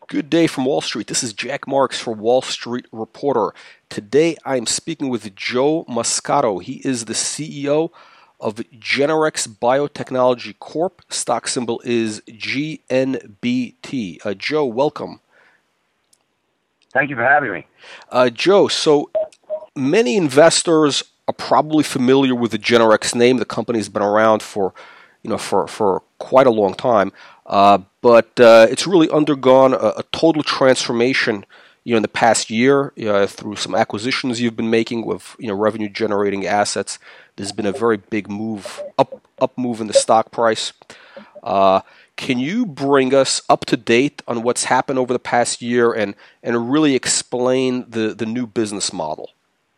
Good day from Wall Street. This is Jack Marks for Wall Street Reporter. Today I'm speaking with Joe Muscato. He is the CEO of Generex Biotechnology Corp. Stock symbol is GNBT. Joe, welcome. Thank you for having me. Joe, so many investors are probably familiar with the Generex name. The company's been around for quite a long time. But it's really undergone a total transformation, in the past year through some acquisitions you've been making with revenue-generating assets. There's been a very big move up move in the stock price. Can you bring us up to date on what's happened over the past year and really explain the new business model?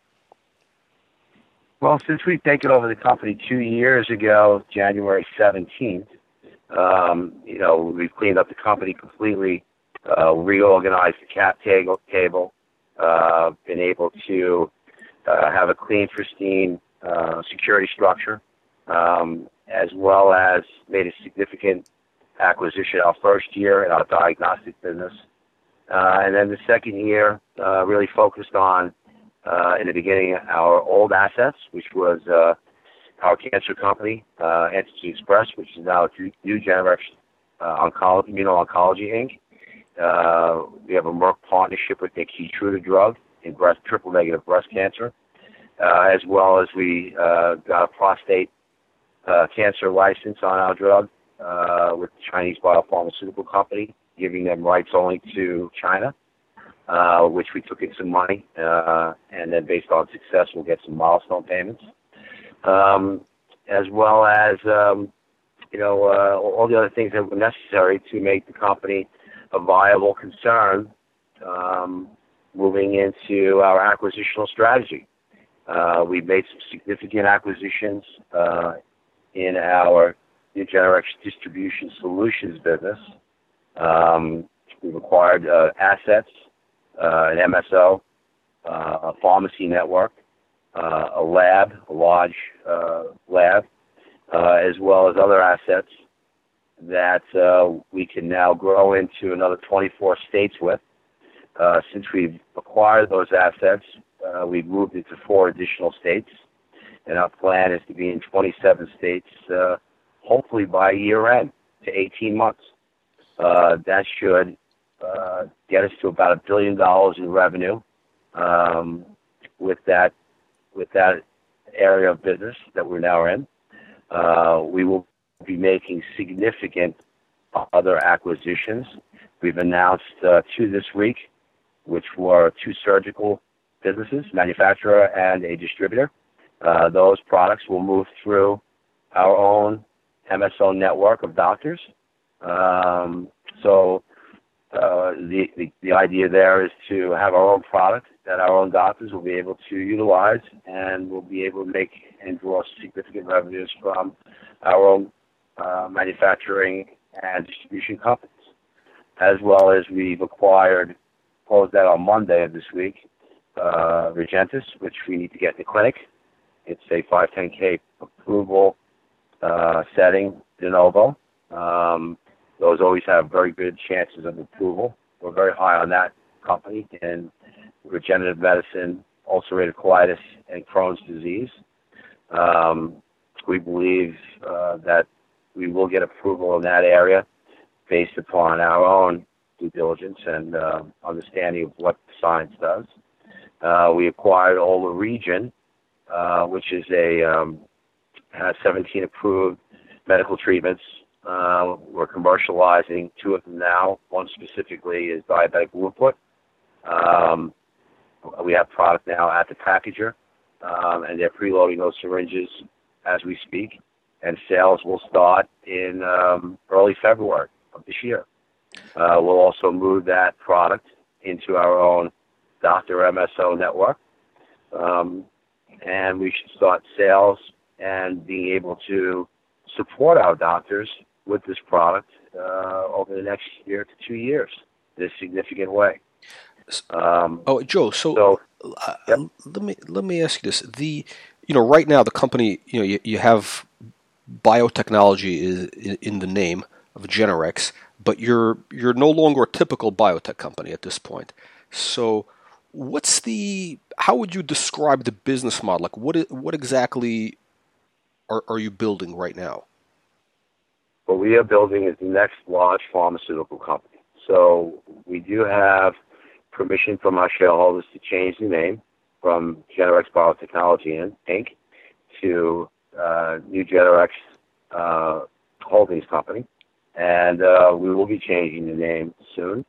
Well, since we've taken over the company 2 years ago, January 17th, we've cleaned up the company completely, reorganized the cap table, been able to have a clean, pristine security structure, as well as made a significant acquisition our first year in our diagnostic business. And then the second year really focused on, in the beginning, our old assets, which was our cancer company, Entity Express, which is now new Generex Immuno-Oncology, Inc. We have a Merck partnership with the Keytruda drug in triple-negative breast cancer, as well as we got a prostate cancer license on our drug with the Chinese biopharmaceutical company, giving them rights only to China, which we took in some money, and then based on success, we'll get some milestone payments. As well as, all the other things that were necessary to make the company a viable concern moving into our acquisitional strategy. We've made some significant acquisitions in our new Generex Distribution Solutions business. We've acquired assets, an MSO, a pharmacy network, a large lab, as well as other assets that we can now grow into another 24 states with. Since we've acquired those assets, we've moved into 4 additional states, and our plan is to be in 27 states, hopefully by year-end, to 18 months. That should get us to about $1 billion in revenue with that area of business that we're now in. We will be making significant other acquisitions. We've announced 2 this week, which were 2 surgical businesses, manufacturer and a distributor. Those products will move through our own MSO network of doctors. So the idea there is to have our own product that our own doctors will be able to utilize, and we'll be able to make and draw significant revenues from our own manufacturing and distribution companies. As well as we've closed that on Monday of this week, Regentis, which we need to get in the clinic. It's a 510K approval setting, de novo. Those always have very good chances of approval. We're very high on that company in regenerative medicine, ulcerative colitis, and Crohn's disease. We believe that we will get approval in that area based upon our own due diligence and understanding of what the science does. We acquired Ola Region, which is has 17 approved medical treatments. We're commercializing 2 of them now. One specifically is diabetic Luput. We have product now at the packager, and they're preloading those syringes as we speak, and sales will start in early February of this year. We'll also move that product into our own doctor MSO network, and we should start sales and being able to support our doctors with this product over the next year to 2 years in a significant way. Joe. Yep. Let me ask you this: right now the company, you have biotechnology is in the name of Generex, but you're no longer a typical biotech company at this point. So, how would you describe the business model? Like, what exactly are you building right now? What we are building is the next large pharmaceutical company. So we do have permission from our shareholders to change the name from Generex Biotechnology Inc. to New Generex Holdings Company, and we will be changing the name soon.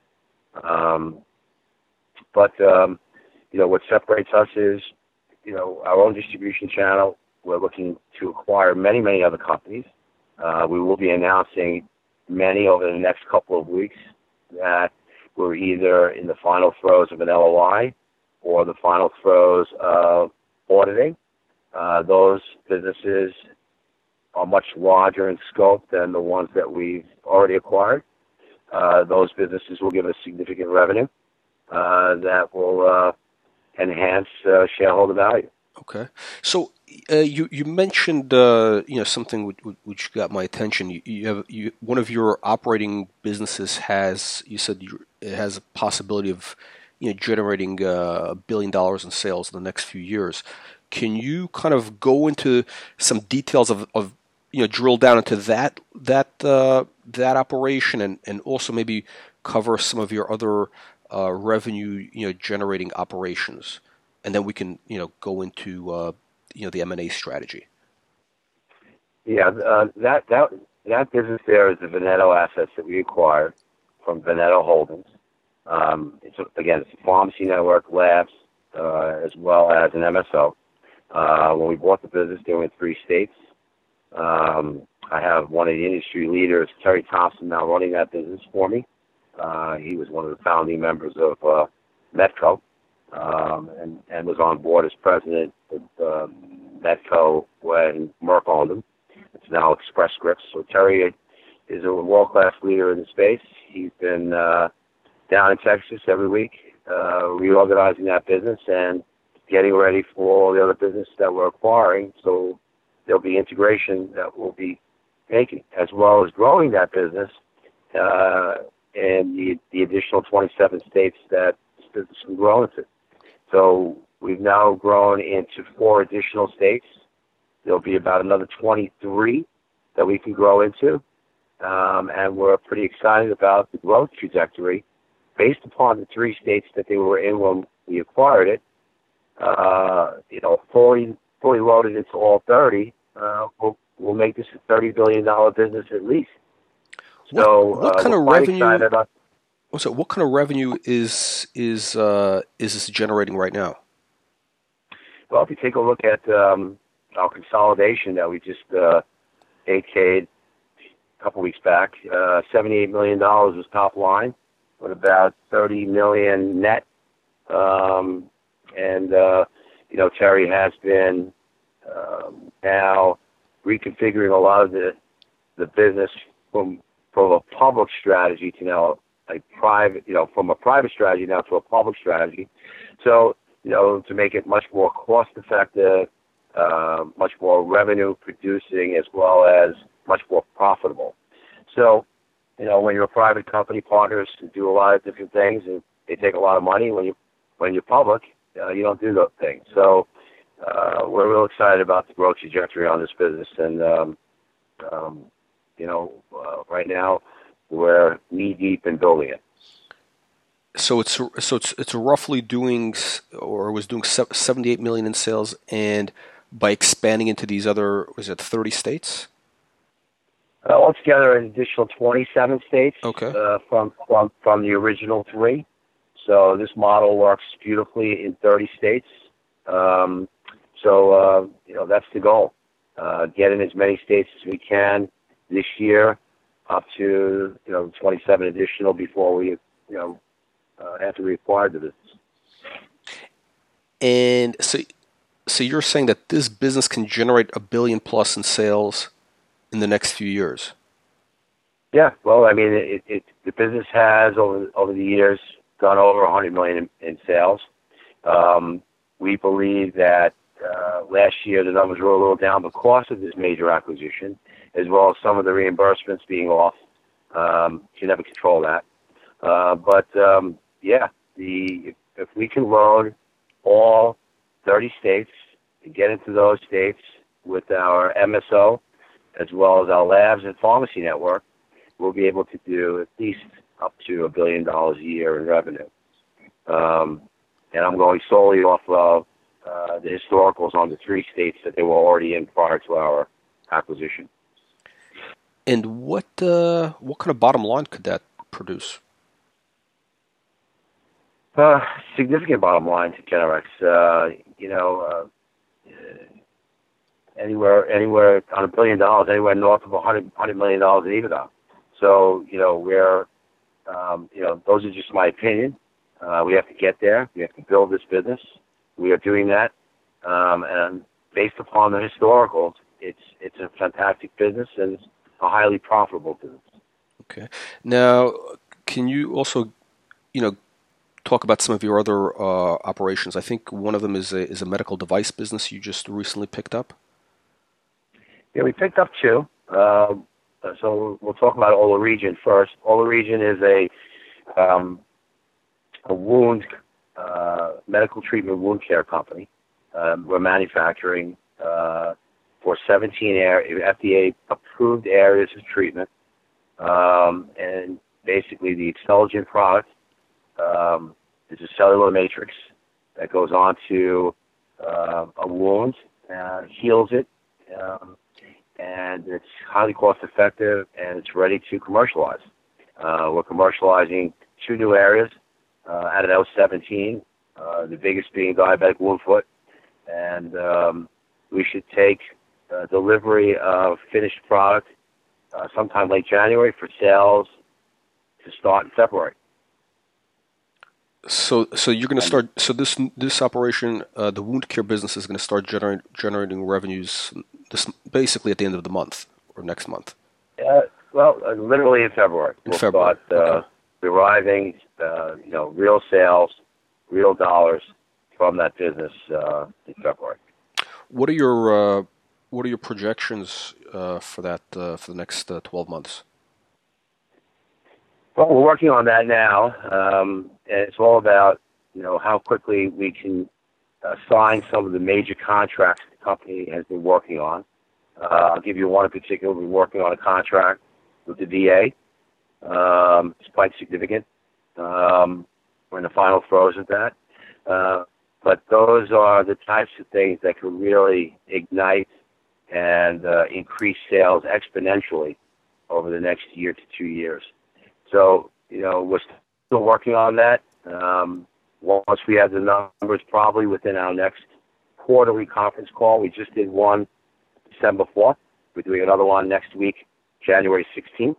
What separates us is, our own distribution channel. We're looking to acquire many, many other companies. We will be announcing many over the next couple of weeks that we're either in the final throes of an LOI or the final throes of auditing. Those businesses are much larger in scope than the ones that we've already acquired. Those businesses will give us significant revenue that will enhance shareholder value. Okay, so you mentioned something which got my attention. One of your operating businesses it has a possibility of generating $1 billion in sales in the next few years. Can you kind of go into some details of drill down into that operation and also maybe cover some of your other revenue generating operations, and then we can go into the M&A strategy. Yeah, that business there is the Veneto assets that we acquired from Veneto Holdings. It's a pharmacy network, labs, as well as an MSO. When we bought the business, they were in 3 states. I have one of the industry leaders, Terry Thompson, now running that business for me. He was one of the founding members of Medco, and was on board as president of Medco when Merck owned them. It's now Express Scripts. So Terry is a world-class leader in the space. He's been down in Texas every week, reorganizing that business and getting ready for all the other business that we're acquiring. So there'll be integration that we'll be making, as well as growing that business in the additional 27 states that this business can grow into. So we've now grown into 4 additional states. There'll be about another 23 that we can grow into. And we're pretty excited about the growth trajectory based upon the 3 states that they were in when we acquired it. Fully loaded into all 30, we'll make this a $30 billion business at least. So what kind of revenue? About, what kind of revenue is this generating right now? Well, if you take a look at our consolidation that we just 8K'd a couple weeks back, $78 million was top line, with about $30 million net. Terry has been now reconfiguring a lot of the business from a public strategy to now a private, from a private strategy now to a public strategy. So, to make it much more cost effective, much more revenue producing, as well as much more profitable. So, when you're a private company, partners do a lot of different things and they take a lot of money. When you're public, you don't do those things. So, we're real excited about the growth trajectory on this business, and right now we're knee deep in building it. So it's roughly doing, or was doing, $78 million in sales, and by expanding into these other, was it 30 states? Altogether, an additional 27 states. Okay. From the original 3. So this model works beautifully in 30 states. That's the goal. Get in as many states as we can this year, up to 27 additional before we after we acquired the business. And so you're saying that this business can generate $1 billion plus in sales in the next few years? Yeah. Well, I mean, the business has over the years gone over $100 million in sales. We believe that last year the numbers were a little down because of this major acquisition, as well as some of the reimbursements being off You never control that. Yeah, if we can load all 30 states and get into those states with our MSO as well as our labs and pharmacy network, we'll be able to do at least up to $1 billion a year in revenue. And I'm going solely off of the historicals on the 3 states that they were already in prior to our acquisition. And what kind of bottom line could that produce? Significant bottom line to Generex. Anywhere on $1 billion, anywhere north of $100 million in EBITDA. So, those are just my opinion. We have to get there. We have to build this business. We are doing that. And based upon the historicals, it's a fantastic business and it's a highly profitable business. Okay. Now, can you also, talk about some of your other operations? I think one of them is a medical device business you just recently picked up. Yeah, we picked up 2. So we'll talk about Ola Region first. Ola Region is a wound medical treatment wound care company. We're manufacturing for 17 FDA-approved areas of treatment, and basically the Extelligent product is a cellular matrix that goes onto a wound, heals it, and it's highly cost-effective, and it's ready to commercialize. We're commercializing 2 new areas out of those 17, the biggest being diabetic wound foot, and we should take delivery of finished product sometime late January for sales to start in February. So you're going to start. So this operation, the wound care business, is going to start generating revenues basically at the end of the month or next month. Literally in February. We'll start deriving, real sales, real dollars from that business in February. What are your projections for that for the next 12 months? Well, we're working on that now, and it's all about how quickly we can sign some of the major contracts the company has been working on. I'll give you one in particular. We're working on a contract with the VA. It's quite significant. We're in the final throes of that. But those are the types of things that could really ignite and increase sales exponentially over the next year to 2 years. So, we're still working on that. Once we have the numbers, probably within our next quarterly conference call. We just did one December 4th. We're doing another one next week, January 16th.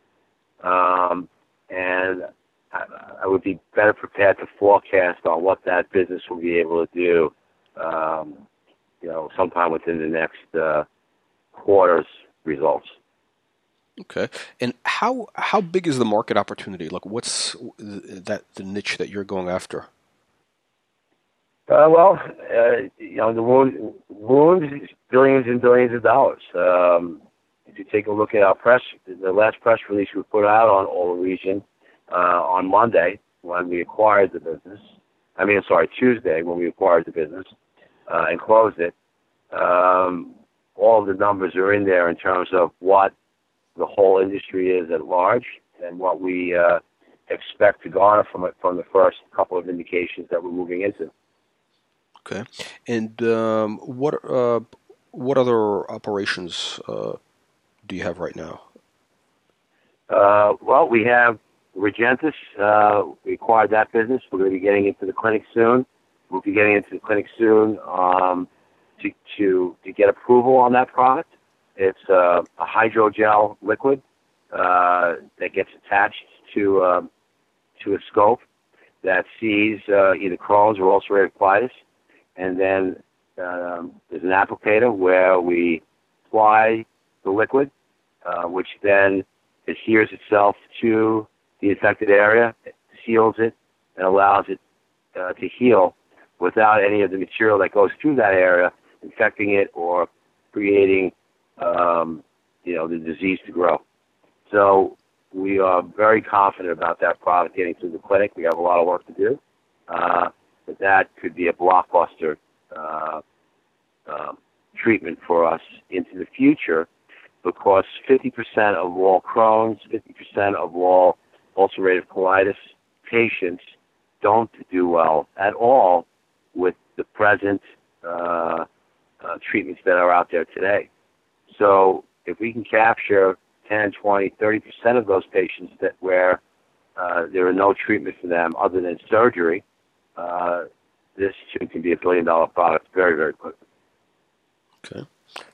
And I would be better prepared to forecast on what that business will be able to do, sometime within the next quarter's results. Okay. And how big is the market opportunity? Like, what's the niche that you're going after? The wound is billions and billions of dollars. If you take a look at our the last press release we put out on Ola Region on Monday when we acquired the business. Tuesday when we acquired the business and closed it. All of the numbers are in there in terms of what the whole industry is at large and what we expect to garner from it from the first couple of indications that we're moving into. Okay. And what other operations do you have right now? We have Regentis. We acquired that business. We're going to be getting into the clinic soon. We'll be getting into the clinic soon to get approval on that product. It's a hydrogel liquid that gets attached to a scope that sees either Crohn's or ulcerative colitis. And then there's an applicator where we apply the liquid, which then adheres itself to the infected area, seals it, and allows it to heal without any of the material that goes through that area infecting it or creating the disease to grow. So we are very confident about that product getting through the clinic. We have a lot of work to do, but that could be a blockbuster treatment for us into the future, because 50% of all Crohn's, 50% of all ulcerative colitis patients don't do well at all with the present treatments that are out there today. So if we can capture 10, 20, 30% of those patients that where there are no treatment for them other than surgery, this too can be a billion-dollar product very, very quickly. Okay.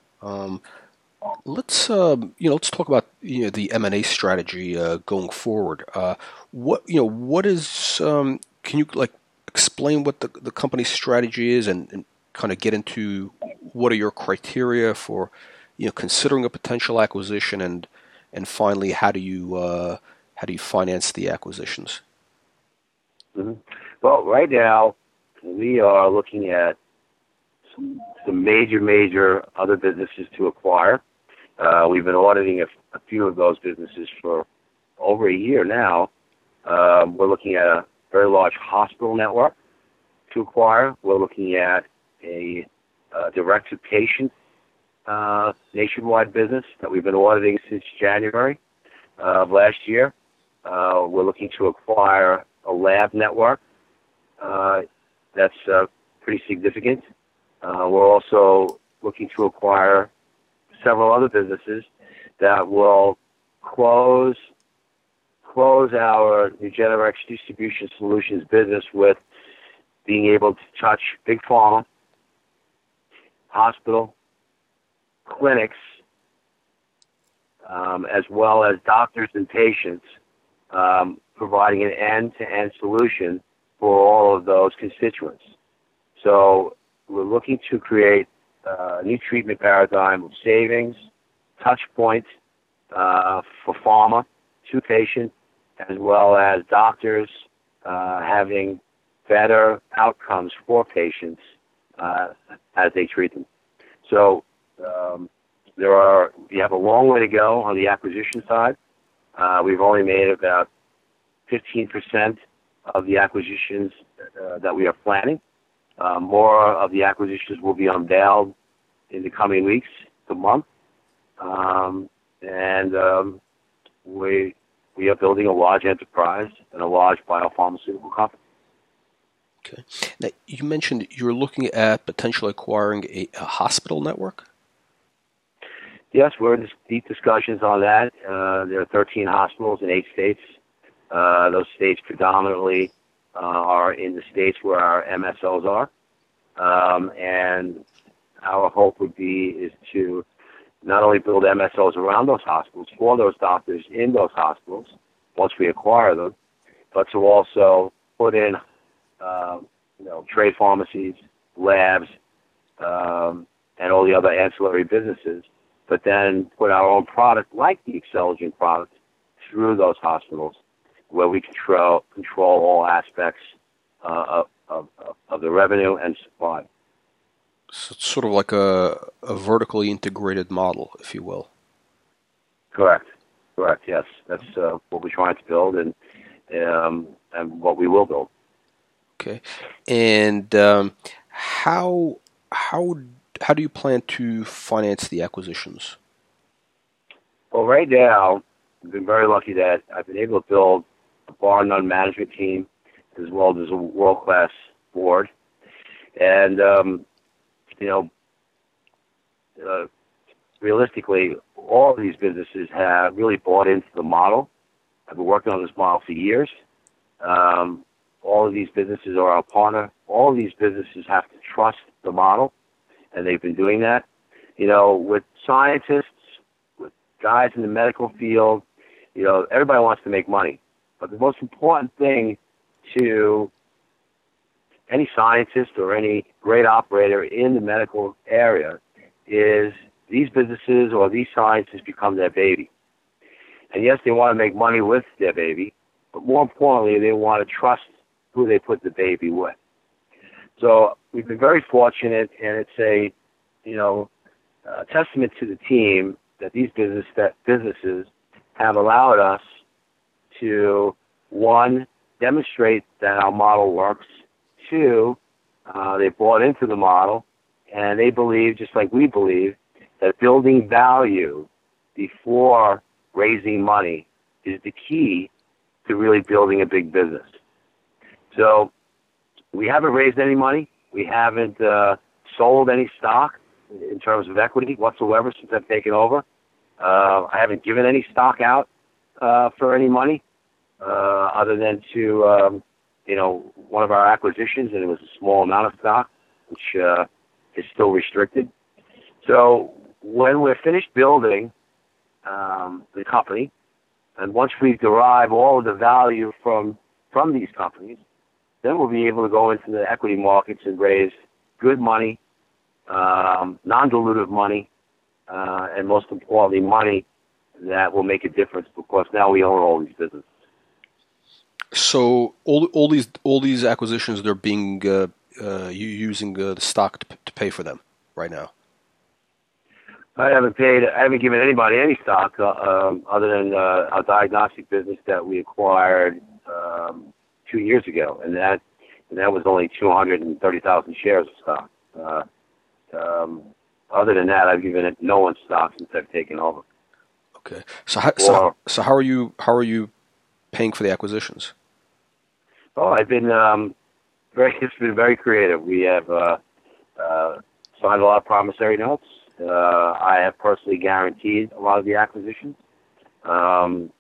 Let's talk about the M&A strategy going forward. What is can you explain what the company's strategy is and kind of get into what are your criteria for considering a potential acquisition, and finally how do you finance the acquisitions? Mm-hmm. Well, right now we are looking at some major other businesses to acquire. We've been auditing a few of those businesses for over a year now. We're looking at a very large hospital network to acquire. We're looking at a direct-to-patient nationwide business that we've been auditing since January of last year. We're looking to acquire a lab network that's pretty significant. We're also looking to acquire several other businesses that will close our Nugenix Distribution Solutions business with being able to touch big pharma, hospital, clinics, as well as doctors and patients, providing an end-to-end solution for all of those constituents. So we're looking to create a new treatment paradigm of savings, touch points for pharma to patients, as well as doctors having better outcomes for patients as they treat them. So we have a long way to go on the acquisition side. We've only made about 15% of the acquisitions that we are planning. More of the acquisitions will be unveiled in the coming weeks, the month, and we are building a large enterprise and a large biopharmaceutical company. Okay. Now, you mentioned you're looking at potentially acquiring a hospital network? Yes, we're in deep discussions on that. There are 13 hospitals in 8 states. Those states predominantly are in the states where our MSOs are. And our hope is to not only build MSOs around those hospitals for those doctors in those hospitals once we acquire them, but to also put in trade pharmacies, labs, and all the other ancillary businesses, but then put our own product like the Xceligent product through those hospitals where we control all aspects of the revenue and supply. So it's sort of like a vertically integrated model, if you will. Correct. Yes, that's what we're trying to build, and what we will build. Okay, and how do you plan to finance the acquisitions? Well, right now, I've been very lucky that I've been able to build a bar none management team as well as a world-class board. And, realistically, all of these businesses have really bought into the model. I've been working on this model for years. All of these businesses are our partner. All of these businesses have to trust the model, and they've been doing that. With scientists, with guys in the medical field, everybody wants to make money. But the most important thing to any scientist or any great operator in the medical area is these businesses or these scientists become their baby. And yes, they want to make money with their baby, but more importantly, they want to trust who they put the baby with. So we've been very fortunate, and it's a testament to the team that these businesses have allowed us to, one, demonstrate that our model works. Two, they bought into the model, and they believe, just like we believe, that building value before raising money is the key to really building a big business. So we haven't raised any money. We haven't sold any stock in terms of equity whatsoever since I've taken over. I haven't given any stock out for any money other than to one of our acquisitions, and it was a small amount of stock, which is still restricted. So when we're finished building the company, and once we derive all of the value from these companies, then we'll be able to go into the equity markets and raise good money, non-dilutive money, and most importantly, money that will make a difference because now we own all these businesses. So all these acquisitions, they're being using the stock to pay for them right now. I haven't given anybody any stock other than our diagnostic business that we acquired 2 years ago, and that was only 230,000 shares of stock. Other than that, I've given no one stock since I've taken over. Okay. So how are you paying for the acquisitions? Oh, It's been very creative. We have signed a lot of promissory notes. I have personally guaranteed a lot of the acquisitions, and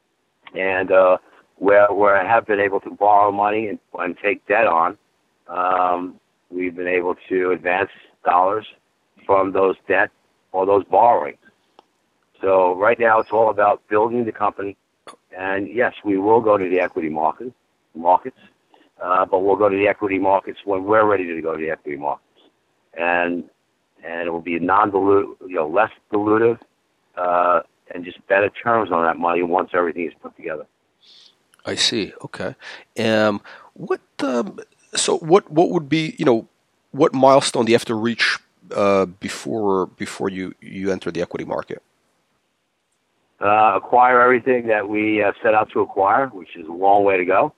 where I have been able to borrow money and take debt on, we've been able to advance dollars from those debt or those borrowings. So right now it's all about building the company, and yes, we will go to the equity markets, but we'll go to the equity markets when we're ready to go to the equity markets, and it will be non-dilutive, less dilutive, and just better terms on that money once everything is put together. I see. Okay. What would be, what milestone do you have to reach before you enter the equity market? Acquire everything that we set out to acquire, which is a long way to go.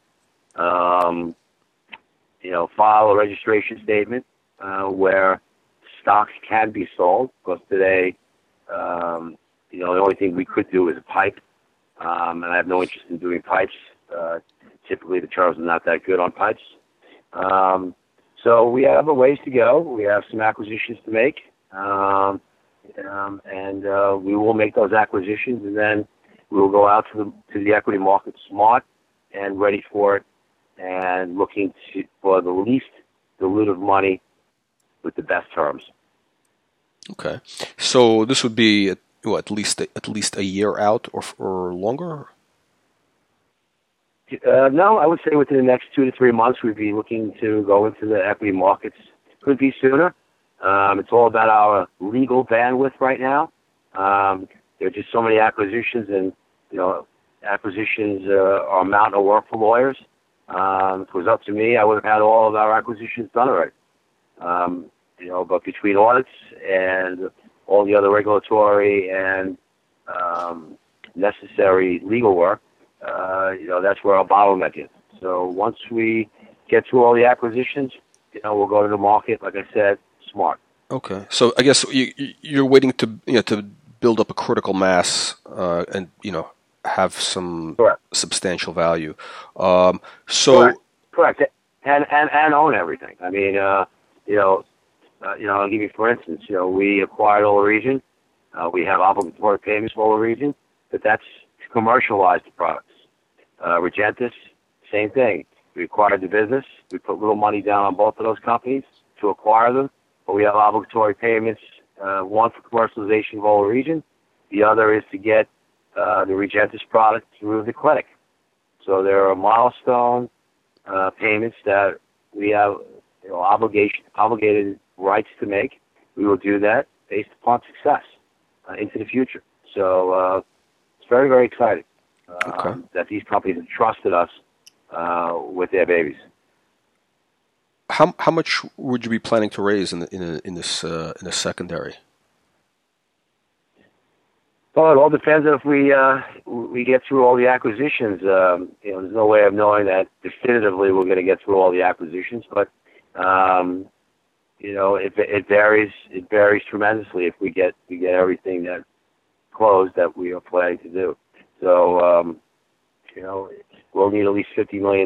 File a registration statement where stocks can be sold, because today, the only thing we could do is a pipe, and I have no interest in doing pipes. Typically, the terms are not that good on pipes. So we have a ways to go. We have some acquisitions to make, and we will make those acquisitions, and then we will go out to the equity market smart and ready for it, and looking for the least dilutive money with the best terms. Okay, so this would be at least a year out or longer? No, I would say within the next 2 to 3 months we'd be looking to go into the equity markets. Could be sooner. It's all about our legal bandwidth right now. There are just so many acquisitions, and acquisitions are a mountain of work for lawyers. If it was up to me, I would have had all of our acquisitions done already. But between audits and all the other regulatory and necessary legal work, that's where our bottleneck is. So once we get through all the acquisitions, we'll go to the market, like I said, smart. Okay. So I guess you're waiting to build up a critical mass and have some Correct. Substantial value. Correct. And own everything. I mean, I'll give you, for instance, we acquired Ola Region. We have obligatory payments for Ola Region, but that's to commercialize the products. Regentis, same thing. We acquired the business. We put little money down on both of those companies to acquire them, but we have obligatory payments, one for commercialization of Ola Region. The other is to get the Regentis product through the clinic. So there are milestone payments that we have obligated rights to make. We will do that based upon success into the future. So it's very, very exciting that these companies have trusted us with their babies. How much would you be planning to raise in this secondary? Well, it all depends on if we get through all the acquisitions. There's no way of knowing that definitively we're going to get through all the acquisitions, but it varies. It varies tremendously if we get everything that closed that we are planning to do. So, we'll need at least $50 million.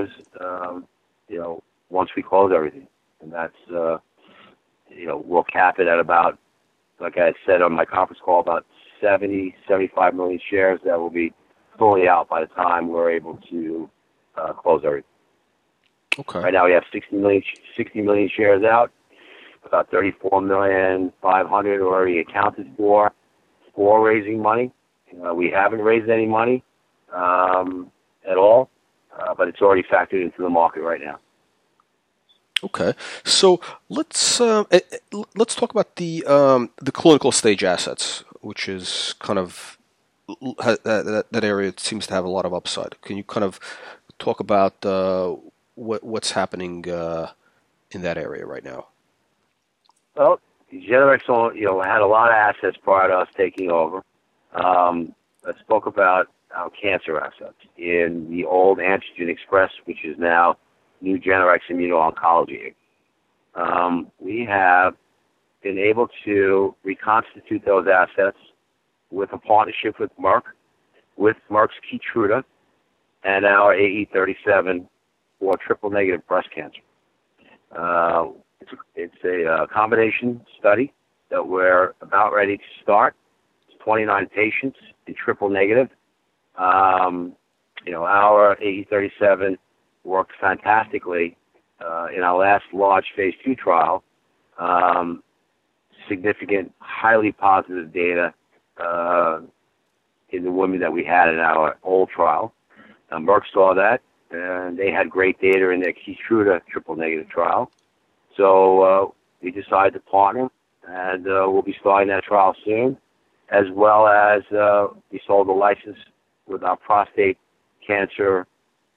Once we close everything, and that's we'll cap it at about, like I said on my conference call, about 75 million shares that will be fully out by the time we're able to close everything. Okay. Right now we have 60 million shares out, about 34,500,000 already accounted for raising money. We haven't raised any money at all, but it's already factored into the market right now. Okay, so let's talk about the clinical stage assets, which is kind of that area seems to have a lot of upside. Can you kind of talk about what's happening in that area right now? Well, Generex, had a lot of assets prior to us taking over. Let's talk about our cancer assets in the old Antigen Express, which is now New Generex Immuno-Oncology. We have been able to reconstitute those assets with a partnership with Merck's Keytruda, and our AE37 for triple-negative breast cancer. It's a combination study that we're about ready to start. It's 29 patients in triple-negative. Our AE37 worked fantastically in our last large phase 2 trial. Significant, highly positive data in the women that we had in our old trial. Merck saw that, and they had great data in their Keytruda triple-negative trial. So we decided to partner, and we'll be starting that trial soon, as well as we sold a license with our prostate cancer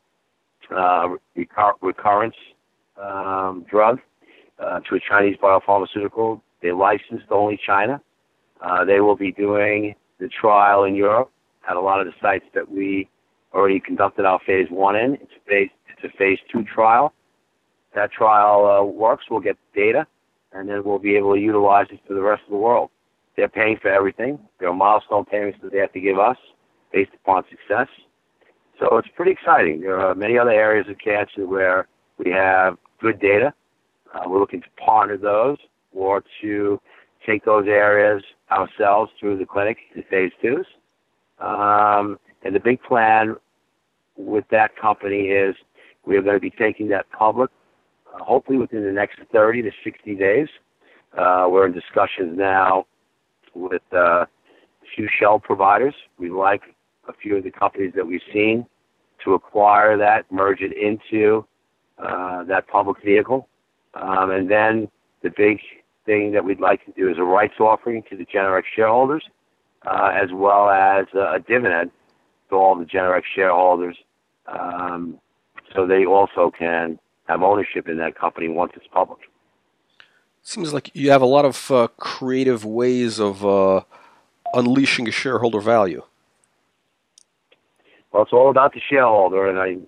recurrence drug to a Chinese biopharmaceutical. They licensed only China. They will be doing the trial in Europe at a lot of the sites that we already conducted our phase 1 in. It's a phase 2 trial. That trial works, we'll get the data, and then we'll be able to utilize it for the rest of the world. They're paying for everything. There are milestone payments that they have to give us based upon success. So it's pretty exciting. There are many other areas of cancer where we have good data. We're looking to partner those or to take those areas ourselves through the clinic in phase 2s. And the big plan with that company is we are going to be taking that public, hopefully within the next 30 to 60 days. We're in discussions now with a few shell providers. We like a few of the companies that we've seen to acquire that, merge it into that public vehicle. And then the big thing that we'd like to do is a rights offering to the Generex shareholders, as well as a dividend to all the Generex shareholders, so they also can have ownership in that company once it's public. Seems like you have a lot of creative ways of unleashing a shareholder value. Well, it's all about the shareholder, and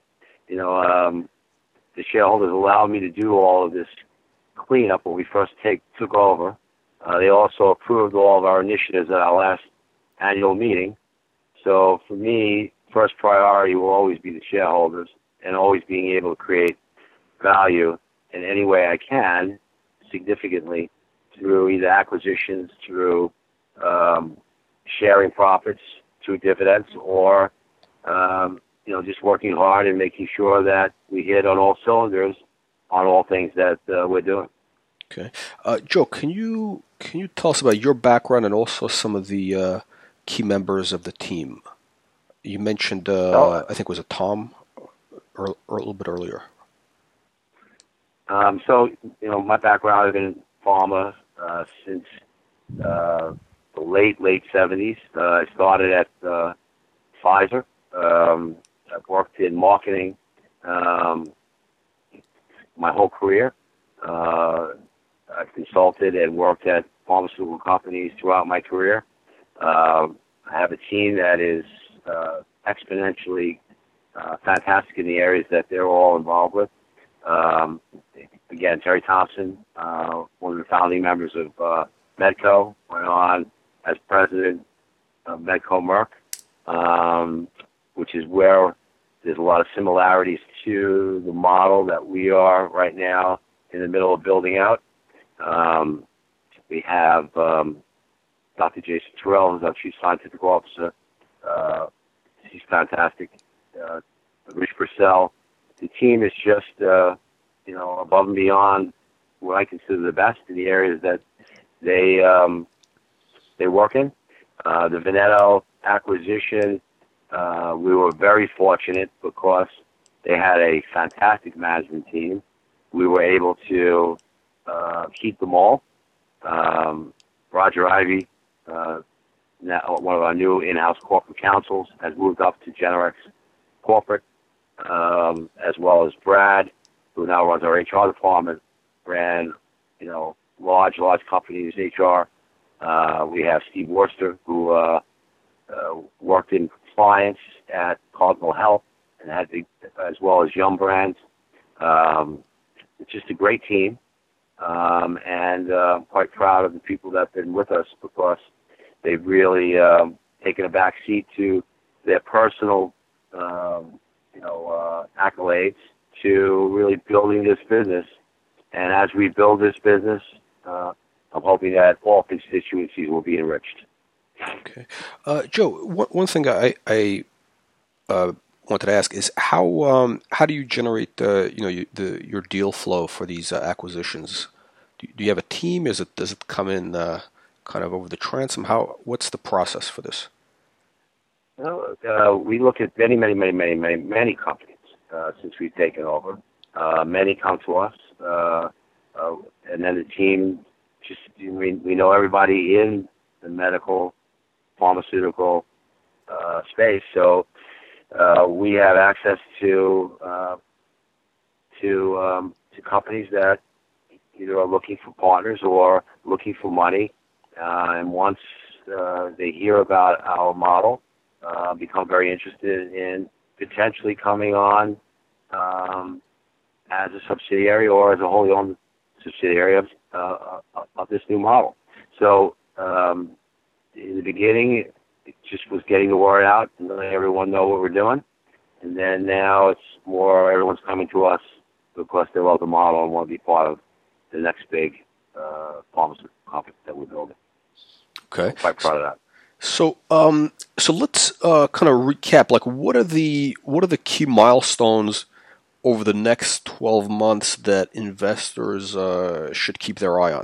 the shareholders allowed me to do all of this cleanup when we first took over. They also approved all of our initiatives at our last annual meeting. So for me, first priority will always be the shareholders and always being able to create value in any way I can, significantly, through either acquisitions, through sharing profits, through dividends, or just working hard and making sure that we hit on all cylinders on all things that we're doing. Okay, Joe, can you tell us about your background and also some of the key members of the team? You mentioned, I think was it Tom, or a little bit earlier. My background has been in pharma since the late 70s. I started at Pfizer. I've worked in marketing my whole career. I've consulted and worked at pharmaceutical companies throughout my career. I have a team that is exponentially fantastic in the areas that they're all involved with. Again, Terry Thompson, one of the founding members of Medco, went on as president of Medco Merck, which is where there's a lot of similarities to the model that we are right now in the middle of building out. We have Dr. Jason Terrell, who's our Chief Scientific Officer. He's fantastic. Rich Purcell. The team is just, above and beyond what I consider the best in the areas that they work in. The Veneto acquisition, we were very fortunate because they had a fantastic management team. We were able to keep them all. Roger Ivy, now one of our new in-house corporate counsels, has moved up to Generex Corporate, as well as Brad, who now runs our HR department, ran, large companies, HR. We have Steve Worcester, who worked in compliance at Cardinal Health and had as well as Yum Brands. It's just a great team, and I'm quite proud of the people that have been with us because they've really taken a back seat to their personal, accolades to really building this business. And as we build this business, I'm hoping that all constituencies will be enriched. Okay, Joe. One thing I wanted to ask is how do you generate your deal flow for these acquisitions? Do you have a team? Does it come in kind of over the transom? What's the process for this? We look at many companies since we've taken over. Many come to us, and then the team we know everybody in the medical, pharmaceutical space, so we have access to companies that either are looking for partners or looking for money, and once they hear about our model, become very interested in potentially coming on as a subsidiary or as a wholly owned subsidiary of this new model. So in the beginning, it just was getting the word out and letting everyone know what we're doing. And then now it's more everyone's coming to us because they love the model and want to be part of the next big pharmaceutical company that we're building. Okay. I'm quite proud of that. So let's kind of recap. Like, what are the key milestones over the next 12 months that investors should keep their eye on?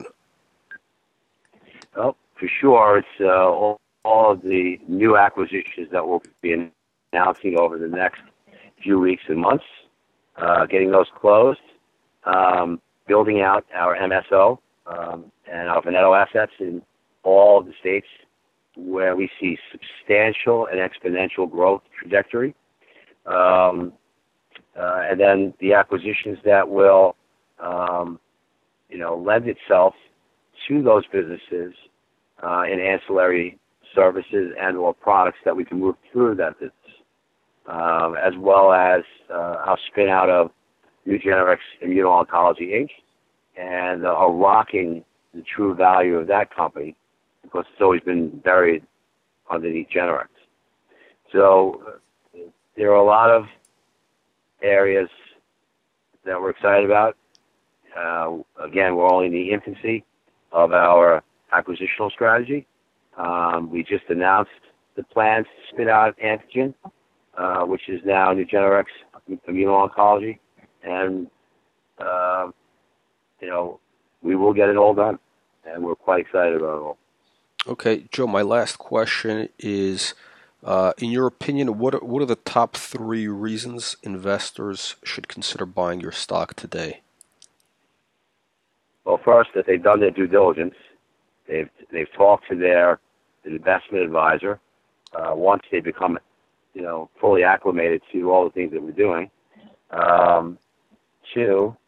Well, for sure, it's all of the new acquisitions that we'll be announcing over the next few weeks and months, getting those closed, building out our MSO and our Veneto assets in all of the states where we see substantial and exponential growth trajectory. And then the acquisitions that will, lend itself to those businesses in ancillary services and or products that we can move through that business, as well as our spin out of New Generex Immuno-Oncology Inc. and unlocking the true value of that company because it's always been buried underneath Generex. So there are a lot of areas that we're excited about. Again, we're only in the infancy of our acquisitional strategy. We just announced the plans to spin out Antigen, which is now New Generex Immuno-Oncology, and we will get it all done, and we're quite excited about it all. Okay, Joe, my last question is, in your opinion, what are the top 3 reasons investors should consider buying your stock today? Well, first, that they've done their due diligence. They've talked to their investment advisor. Once they become, fully acclimated to all the things that we're doing. 2,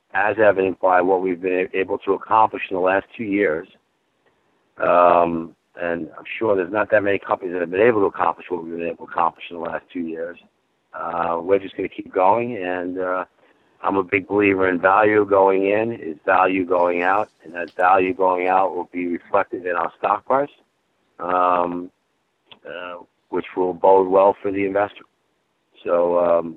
as evident by what we've been able to accomplish in the last 2 years. And I'm sure there's not that many companies that have been able to accomplish what we've been able to accomplish in the last 2 years. We're just going to keep going, and I'm a big believer in value going in is value going out, and that value going out will be reflected in our stock price, which will bode well for the investor. So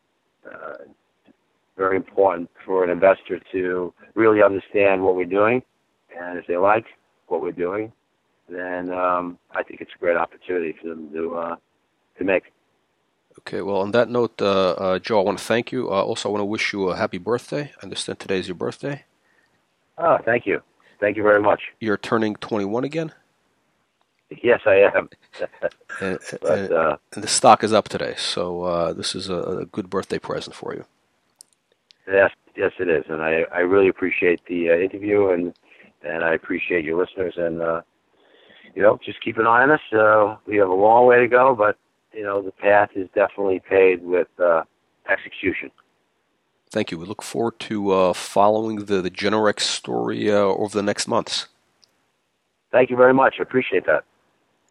very important for an investor to really understand what we're doing, and if they like what we're doing, then I think it's a great opportunity for them to make. Okay, well, on that note, Joe, I want to thank you. Also, I want to wish you a happy birthday. I understand today is your birthday. Oh, thank you. Thank you very much. You're turning 21 again? Yes, I am. and the stock is up today, so this is a good birthday present for you. Yes, it is, and I really appreciate the interview, and I appreciate your listeners, and just keep an eye on us. We have a long way to go, but the path is definitely paved with execution. Thank you. We look forward to following the Generex story over the next months. Thank you very much. I appreciate that.